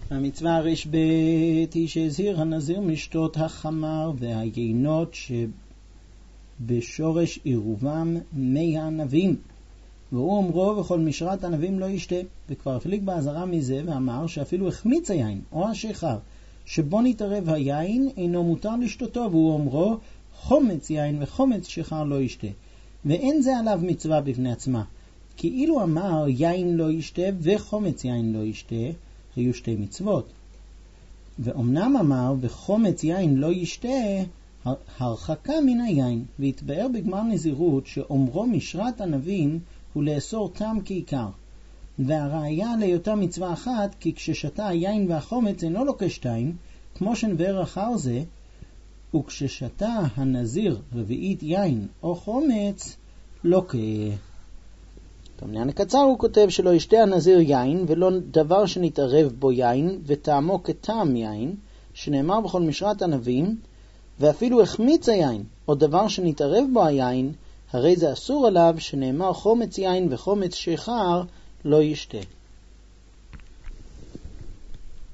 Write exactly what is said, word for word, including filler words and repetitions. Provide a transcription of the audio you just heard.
המצווה הרש בית היא שהזהיר הנזיר משתות החמר והיינות שבשורש עירובם מי הענבים, והוא אומרו וכל משרת ענבים לא ישתה. וכבר הפליג בעזרה מזה ואמר שאפילו החמיץ היין או השיכר שבו נתערב היין אינו מותר לשתותו, והוא אומרו חומץ יין וחומץ שיכר לא ישתה, ואין זה עליו מצווה בפני עצמה. כי אילו אמר יין לא ישתה וחומץ יין לא ישתה, היו שתי מצוות. ואומנם אמר וחומץ יין לא ישתה הרחקה מן היין, והתבאר בגמר נזירות שאומרו משרת ענבים הוא לאסור טעם כעיקר. והראיה להיותה מצווה אחת, כי כששתה היין והחומץ אינו לוקה שתיים, כמו שנבאר אחר זה, וכששתה הנזיר רביעית יין או חומץ לוקה. בעניין הקצר הוא כותב שלא ישתה הנזיר יין ולא דבר שנתערב בו יין וטעמו כטעם יין, שנאמר בכל משרת ענבים, ואפילו החמיץ היין או דבר שנתערב בו היין, הרי זה אסור עליו, שנאמר חומץ יין וחומץ שיכר לא ישתה.